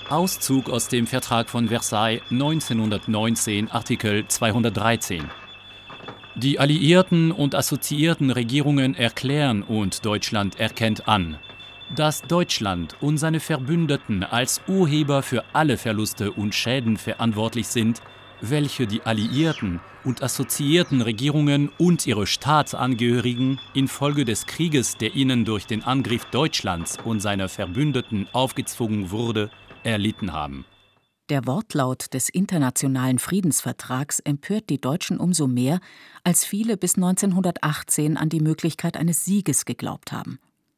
Auszug aus dem Vertrag von Versailles 1919, Artikel 213. Die alliierten und assoziierten Regierungen erklären und Deutschland erkennt an, dass Deutschland und seine Verbündeten als Urheber für alle Verluste und Schäden verantwortlich sind, welche die alliierten und assoziierten Regierungen und ihre Staatsangehörigen infolge des Krieges, der ihnen durch den Angriff Deutschlands und seiner Verbündeten aufgezwungen wurde, erlitten haben. Der Wortlaut des internationalen Friedensvertrags empört die Deutschen umso mehr, als viele bis 1918 an die Möglichkeit eines Sieges geglaubt haben.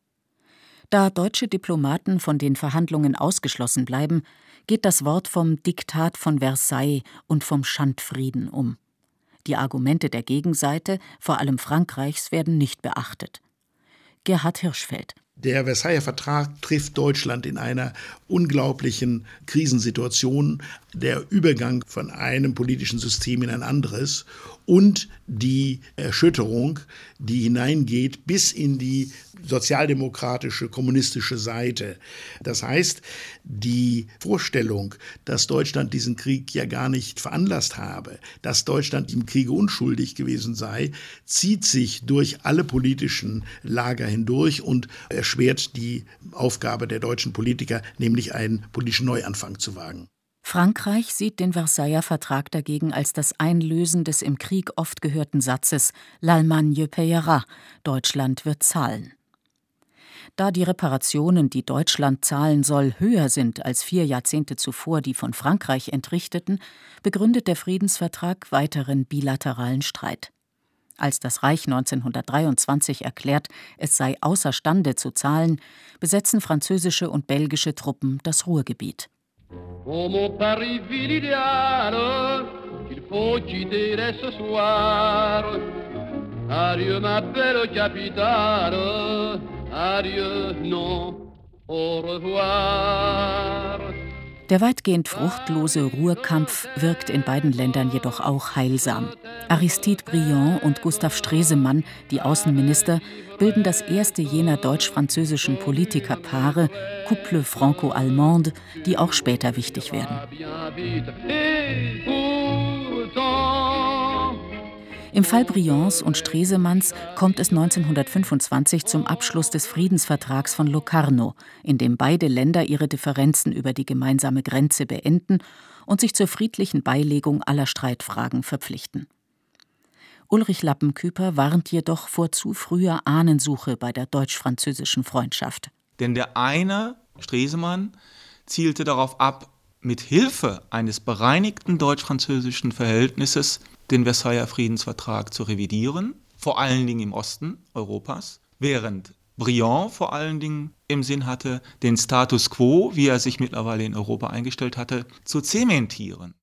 Da deutsche Diplomaten von den Verhandlungen ausgeschlossen bleiben, geht das Wort vom Diktat von Versailles und vom Schandfrieden um. Die Argumente der Gegenseite, vor allem Frankreichs, werden nicht beachtet. Gerhard Hirschfeld. Der Versailler Vertrag trifft Deutschland in einer unglaublichen Krisensituation, der Übergang von einem politischen System in ein anderes und die Erschütterung, die hineingeht bis in die sozialdemokratische, kommunistische Seite. Das heißt, die Vorstellung, dass Deutschland diesen Krieg ja gar nicht veranlasst habe, dass Deutschland im Kriege unschuldig gewesen sei, zieht sich durch alle politischen Lager hindurch und erschwert die Aufgabe der deutschen Politiker, nämlich einen politischen Neuanfang zu wagen. Frankreich sieht den Versailler Vertrag dagegen als das Einlösen des im Krieg oft gehörten Satzes L'Allemagne payera, Deutschland wird zahlen. Da die Reparationen, die Deutschland zahlen soll, höher sind als 4 Jahrzehnte zuvor die von Frankreich entrichteten, begründet der Friedensvertrag weiteren bilateralen Streit. Als das Reich 1923 erklärt, es sei außerstande zu zahlen, besetzen französische und belgische Truppen das Ruhrgebiet. Oh mon Paris ville idéale, qu'il faut quitter ce soir. Adieu ma belle capitale, adieu non, au revoir. Der weitgehend fruchtlose Ruhrkampf wirkt in beiden Ländern jedoch auch heilsam. Aristide Briand und Gustav Stresemann, die Außenminister, bilden das erste jener deutsch-französischen Politikerpaare, Couple franco-allemande, die auch später wichtig werden. Im Fall Briands und Stresemanns kommt es 1925 zum Abschluss des Friedensvertrags von Locarno, in dem beide Länder ihre Differenzen über die gemeinsame Grenze beenden und sich zur friedlichen Beilegung aller Streitfragen verpflichten. Ulrich Lappenküper warnt jedoch vor zu früher Ahnensuche bei der deutsch-französischen Freundschaft. Denn der eine, Stresemann, zielte darauf ab, mit Hilfe eines bereinigten deutsch-französischen Verhältnisses den Versailler Friedensvertrag zu revidieren, vor allen Dingen im Osten Europas, während Briand vor allen Dingen im Sinn hatte, den Status quo, wie er sich mittlerweile in Europa eingestellt hatte, zu zementieren.